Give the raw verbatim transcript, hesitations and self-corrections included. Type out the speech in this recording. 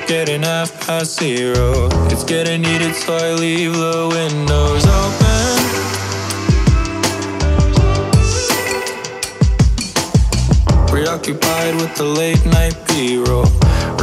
getting half past zero. It's getting heated, so I leave the windows open. Preoccupied with the late night B-roll.